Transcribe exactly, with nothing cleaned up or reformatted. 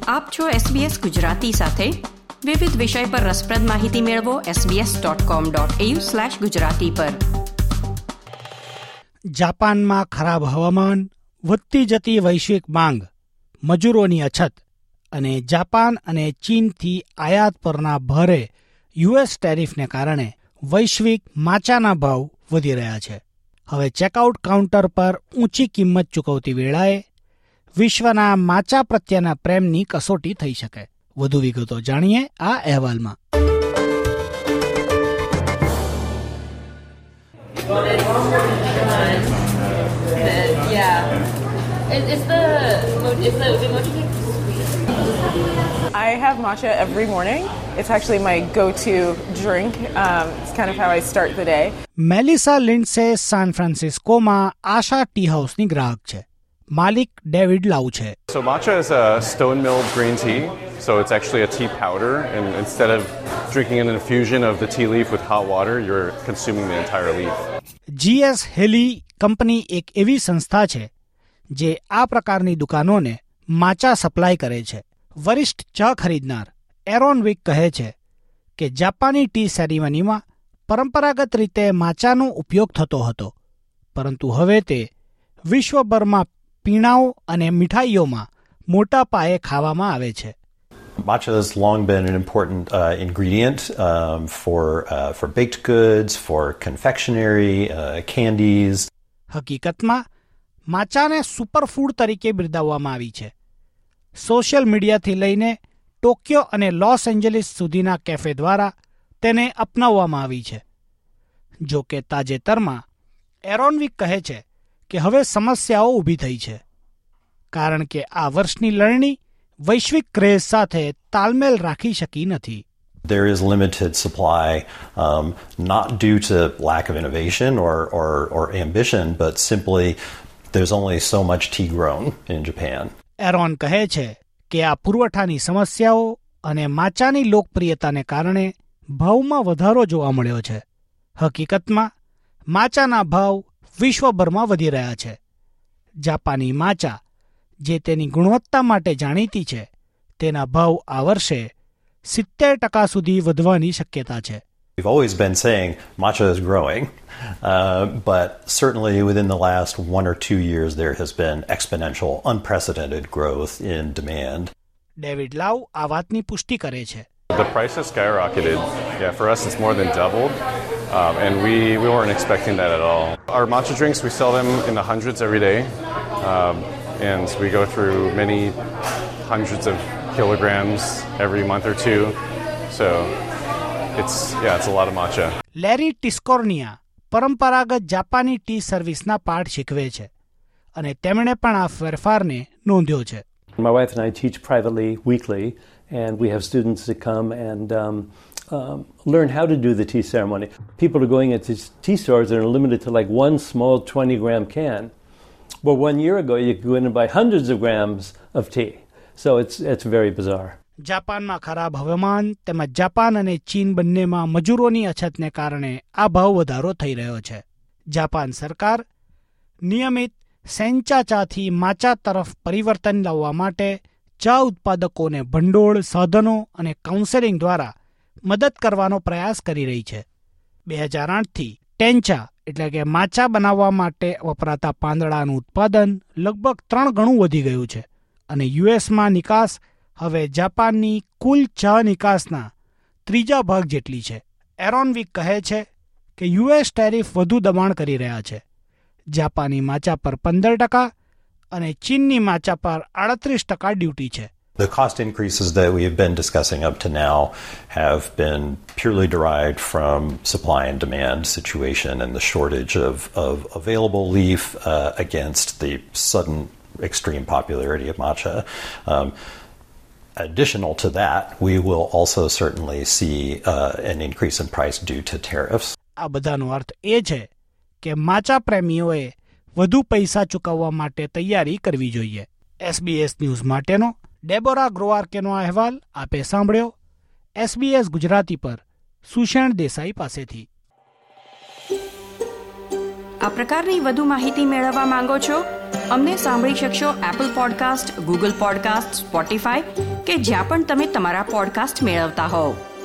આપ છો એસબીએસ ગુજરાતી સાથે. વિવિધ વિષય પર રસપ્રદ માહિતી મેળવો SBS dot com dot AU slash Gujarati પર. જાપાનમાં ખરાબ હવામાન, વધતી જતી વૈશ્વિક માંગ, મજૂરોની અછત અને જાપાન અને ચીનથી આયાત પરના ભારે યુએસ ટેરિફને કારણે વૈશ્વિક માચાના ભાવ વધી રહ્યા છે. હવે ચેકઆઉટ કાઉન્ટર પર ઊંચી કિંમત ચૂકવતી વેળાએ વિશ્વના માચા પ્રત્યેના પ્રેમની કસોટી થઈ શકે. વધુ વિગતો જાણીએ આ અહેવાલમાં. I have matcha every morning. It's actually my go-to drink. Um, it's kind of how I start the day. Melissa Lindsay સાન ફ્રાન્સિસ્કોમાં આશા ટી હાઉસની ગ્રાહક છે. માલિક ડેવિડ લાઉ છે. So matcha is a stone milled green tea. So it's actually a tea powder, and instead of drinking an infusion of the tea leaf with hot water, you're consuming the entire leaf. GS Haley company એક એવી સંસ્થા છે જે આ પ્રકારની દુકાનોને માચા supply કરે છે. વરિષ્ઠ ચા ખરીદનાર એરોન વિક કહે છે કે જાપાની ટી સેરેમનીમાં પરંપરાગત રીતે માચાનો ઉપયોગ થતો હતો, પરંતુ હવે તે વિશ્વભરમાં પીણાઓ અને મીઠાઈઓમાં મોટા પાયે ખાવામાં આવે છે. Matcha has long been an important uh, ingredient um, for uh, for baked goods, for confectionery, uh, candies. હકીકતમાં માચાને સુપરફૂડ તરીકે બિરદાવવામાં આવી છે. સોશિયલ મીડિયાથી લઈને ટોક્યો અને લોસ એન્જલિસ સુધીના કેફે દ્વારા તેને અપનાવવામાં આવી છે. જો કે તાજેતરમાં એરોનવિક કહે છે કે હવે સમસ્યાઓ ઊભી થઈ છે, કારણ કે આ વર્ષની લણણી વૈશ્વિક ક્રેઝ સાથે તાલમેલ રાખી શકી નથી. There is limited supply, um, not due to lack of innovation or, or, or ambition, but simply there's only so much tea grown in Japan. Aaron કહે છે કે આ પુરવઠાની સમસ્યાઓ અને માચાની લોકપ્રિયતાને કારણે ભાવમાં વધારો જોવા મળ્યો છે. હકીકતમાં માચાના ભાવ વિશ્વભરમાં વધી રહ્યા છે. જાપાની માચા, જે તેની ગુણવત્તા માટે જાણીતી છે, તેના ભાવ આ વર્ષે સિત્તેર ટકા સુધી વધવાની શક્યતા છે. We've always been saying matcha is growing, uh, but certainly within the last one or two years there has been exponential, unprecedented growth in demand. David Lau આ વાતની પુષ્ટિ કરે છે. The price has skyrocketed. Yeah, for us it's more than doubled, um, and we, we weren't expecting that at all. Our matcha drinks, we sell them in the hundreds every day, um, and we go through many hundreds of kilograms every month or two, so it's yeah, it's a lot of matcha. Larry Tiscornia પરંપરાગત જાપાની T સર્વિસના પાઠ શીખવે છે અને તેમણે પણ આ ફેરફારને નોંધ્યો છે. My wife and I teach privately weekly, and we have students that come and um, um, learn how to do the tea ceremony. People are going into tea stores that are limited to like one small twenty gram can. Well, one year ago you could go in and buy hundreds of grams of tea. So it's it's very bizarre. જાપાનમાં ખરાબ હવામાન તેમજ Japan અને ચીન બંનેમાં મજૂરોની અછતને કારણે આ ભાવ વધારો થઈ રહ્યો છે. જાપાન સરકાર નિયમિત સેન્ચા ચાથી માચા તરફ પરિવર્તન લાવવા માટે ચા ઉત્પાદકોને ભંડોળ, સાધનો અને કાઉન્સેલિંગ દ્વારા મદદ કરવાનો પ્રયાસ કરી રહી છે. બે હજાર આઠથી ટેન્ચા એટલે કે માચા બનાવવા માટે વપરાતા પાંદડાનું ઉત્પાદન લગભગ ત્રણ ગણું વધી ગયું છે અને યુએસમાં નિકાસ હવે જાપાનની કુલ ચા નિકાસના ત્રીજા ભાગ જેટલી છે. એરોનવિક કહે છે કે યુએસ ટેરિફ વધુ દબાણ કરી રહ્યા છે. જાપાની માચા પર પંદર ટકા અને ચીનની માચા પર આડત્રીસ ટકા ડ્યુટી છે. The cost increases that we have been discussing up to now have been purely derived from supply and demand situation and the shortage of, of available leaf uh, against the sudden extreme popularity of matcha. Um, Additional to that, we will also certainly see uh, an increase in price due to tariffs. આ બધાનો અર્થ એ છે કે માચા પ્રેમીઓએ વધુ પૈસા ચૂકવવા માટે તૈયારી કરવી જોઈએ. એસબીએસ ન્યૂઝ માટેનો ડેબોરા ગ્રોઆર્કેનો અહેવાલ આપે સાંભળ્યો એસબીએસ ગુજરાતી પર સુષેણ દેસાઈ પાસેથી. આ પ્રકારની વધુ માહિતી મેળવવા માંગો છો? અમને સાંભળી શકશો Apple Podcast, Google Podcast, Spotify કે જ્યાં પણ તમે તમારા પોડકાસ્ટ મેળવતા હોવ.